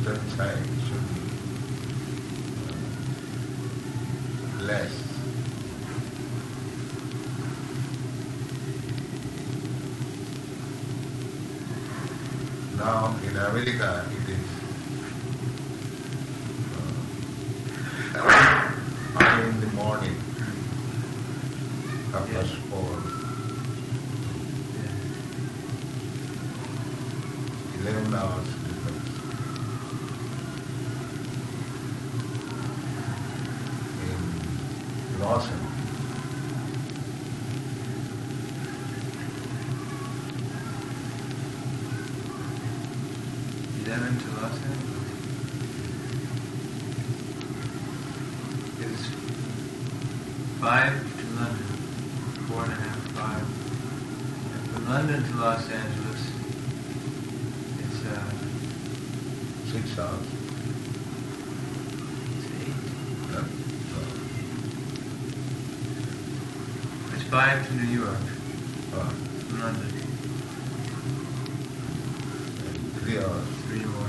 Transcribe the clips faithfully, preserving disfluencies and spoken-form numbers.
eastern side should be uh, less. Now in America it is uh, early in the morning, half past four, eleven hours difference. In Los Angeles, eleven to Los Angeles is five to London, four and a half, five. And from London to Los Angeles, it's uh, six hours. it's eight. Yeah? It's five to New York, So, uh, from London, and three hours. three more.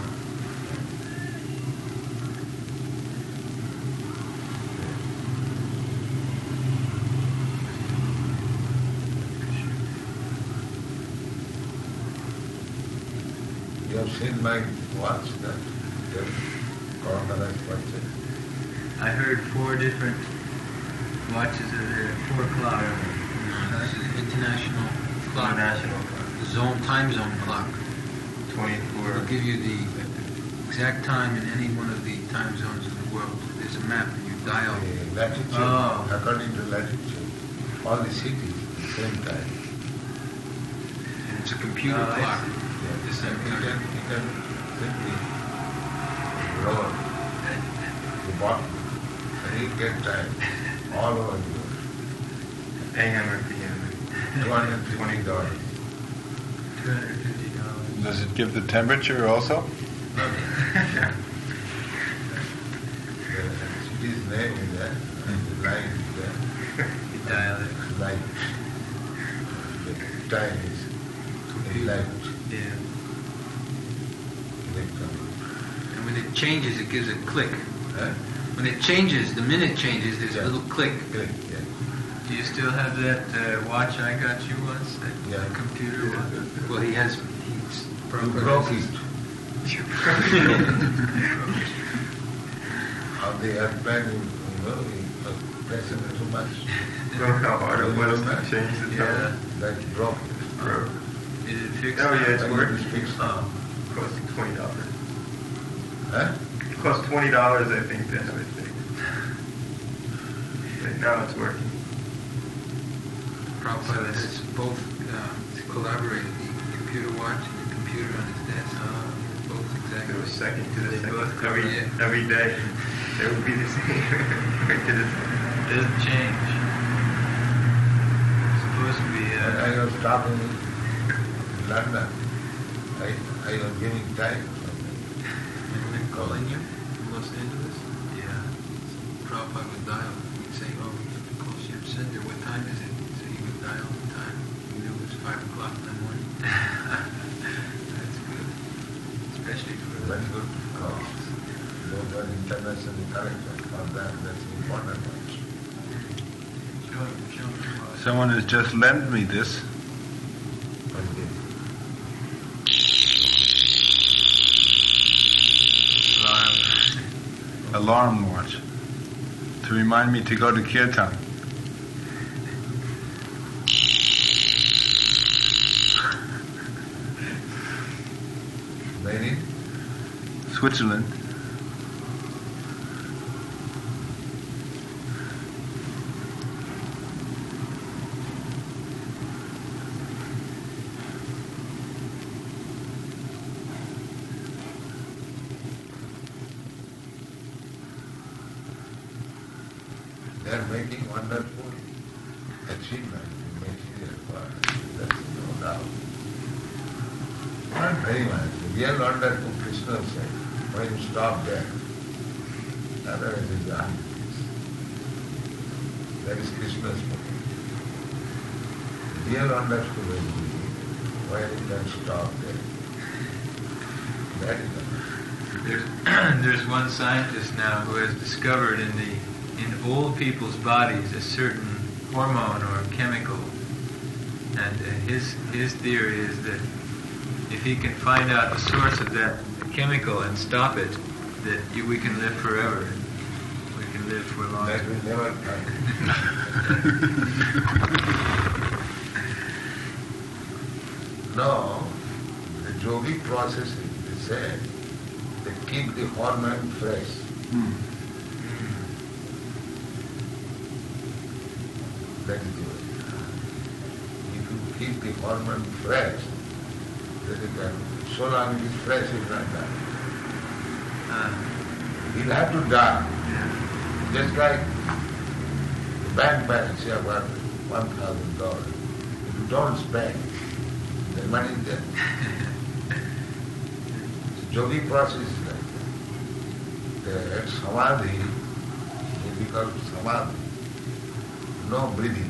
You have seen my watch that your coronavirus watches. I heard four different watches are there at four o'clock. This is international clock. International clock. Zone, time zone clock. twenty-four. It'll give you the exact time in any one of the time zones of the world. There's a map and you dial. The latitude, Oh. according to latitude, all the cities at the same time. And it's a computer Oh, I clock. see. Yeah, The same you time. can, you can simply roll the bottom and you get time all over the world. A M or P M. two hundred twenty dollars. Two hundred fifty dollars. Does it give the temperature also? The city's name is there, and the line is there. You dial it. Light. The time is a light. Yeah. Electron. And when it changes, it gives a click. Huh? When it changes, the minute changes, there's Yeah. a little click. Click, yeah. Do you still have that uh, watch I got you once? That Yeah. computer watch? Well, he has. He's You broke it. On the airplane, you, you know, you was pressing it too much. Know how hard it was to Yeah. change the Yeah. That broke it. Broke. Is it fixed? Oh, yeah, it's Like working. it's fixed. Oh. Cost twenty dollars. Huh? It cost twenty dollars, I think, to have it fixed. But now it's working. Prabhupada has both uh, collaborated, the computer watch and the computer on his desk. Uh, both It exactly. was second to the They second. both Every, yeah. every day, they would be the same. Right to the same. It doesn't change. It's supposed to be. When I Uh, was traveling in London, I, I was giving time or something. And calling you from Los Angeles, yeah. Prabhupada would dial. He'd say, oh, you have to call Shiv Center. What time is it? So he would dial the time. He knew it was five o'clock in the morning. That's good. Especially for the Very good call. Those are international characters. For that, that's important much. Show, show me what- Someone has just lent me this. Okay. Alarm watch to remind me to go to Kirtan. Made in Switzerland. they are making wonderful achievement in material world. That's no doubt. Not very much. The real wonderful Krishna said, when you stop there, otherwise it's unpeace. That is Krishna's point. The real wonderful is when you can stop there. That is wonderful. There's, there's one scientist now who has discovered in the in old people's bodies a certain hormone or chemical, and uh, his his theory is that if he can find out the source of that chemical and stop it, that you, we can live forever. We can live for long. That will never find. No, the yogic process is the same. They keep the hormone fresh. Hmm. That is the way. If you keep the hormone fresh, then you can, so long it is fresh, it will not die. Uh, He'll have to die. yeah. Just like the bank balance, you have got one thousand dollars. If you don't spend, the money is there. The yogi process is like that. The samadhi will become samadhi. No breathing.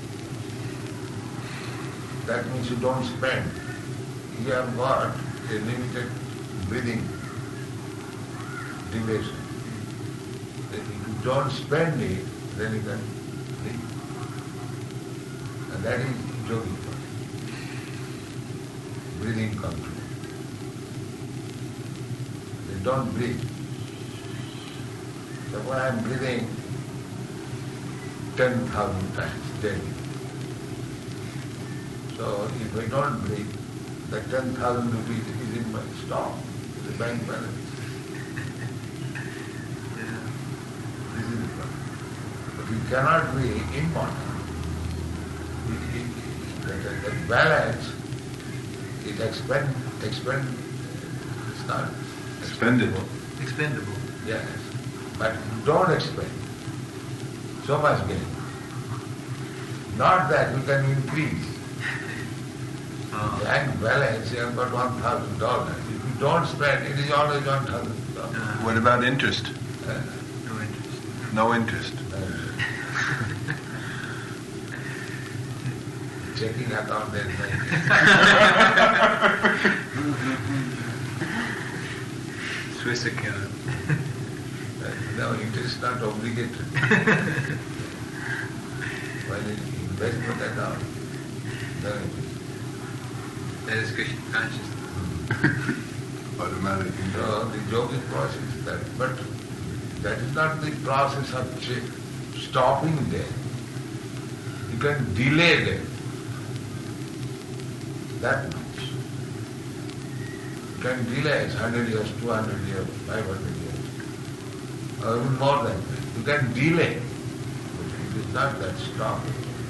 That means you don't spend. You have got a limited breathing duration. If you don't spend it, then you can breathe. And that is yogi process. Breathing control. They don't breathe. So when I am breathing ten thousand times daily. So if I don't breathe, the ten thousand rupees is in my stock, in the bank balance. Yeah. This is the problem. But you cannot be immortal. It, it, the, the, the balance is expend, expend, it's not Expendable. Expendable. Yes, but you don't expend. So much gain. Not that you can increase. Oh. Bank balance, you have got one thousand dollars. If you don't spend, it is always one thousand dollars. Uh, What about interest? Uh, no interest. No interest. Checking account, there is no interest. Swiss account. Uh, No, interest not obligatory. When it investment account, no interest. That is Krishna consciousness. Automatic interest. So the yogic process is that, but that is not the process of ch- stopping death. You can delay death. That much. You can delay it one hundred years, two hundred years, five hundred years, or even more than that. You can delay, but it is not that stopping.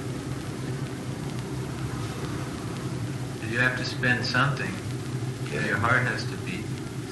You have to spend something. Yeah. Your heart has to beat.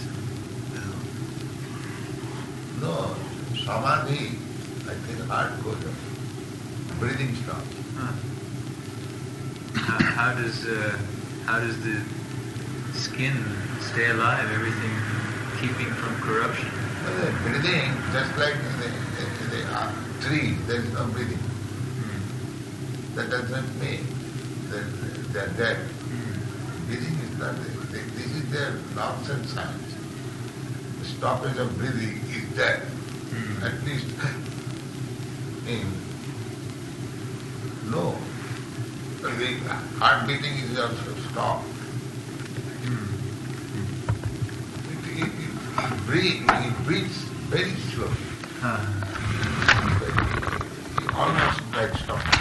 No, samadhi, I think heart goes up. Breathing stops. Huh. How, how does uh, how does the skin stay alive? Everything keeping from corruption. Well, the breathing, just like in the, in the uh, tree, there is no breathing. Hmm. That doesn't mean that they are dead. Hmm. Breathing is not there. They- This is their nonsense science. The stoppage of breathing is death. Hmm. At least in no. The heart beating is also stopped. Hmm. It, it, it, it, breathe, it breathes very slowly. Huh. Almost like stop.